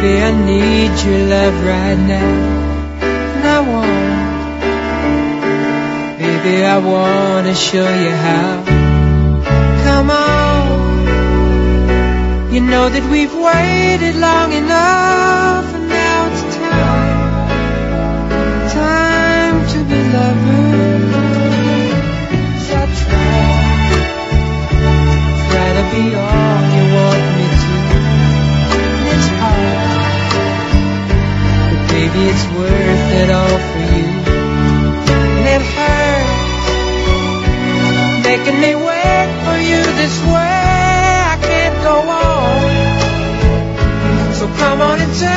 Baby, I need your love right now. And I want, baby, I want to show you how. Come on, you know that we've waited long enough, and now it's time to be lovers. So I try to be all you want me to. And it's hard, but baby, it's worth it all for you. And it hurts making me wait for you this way. I can't go on, so come on and take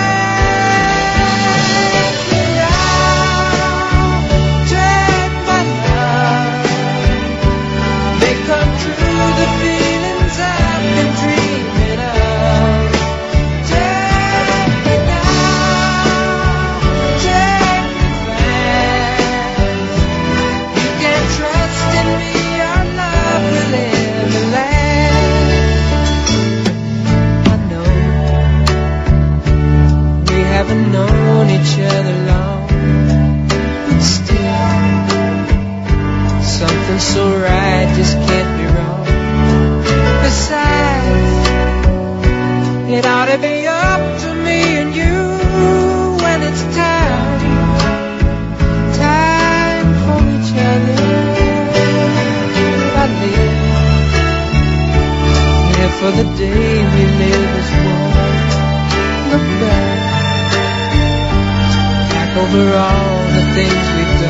me out, take my love, make come true the feelings I've been dreaming of. Take me now, take me fast. You can trust in me, our love will ever last. I know we haven't known each other long, but still something so right just can't be wrong. Besides, it ought to be up to me and you when it's time for each other. I live for the day we live as one. Look back over all the things we've done.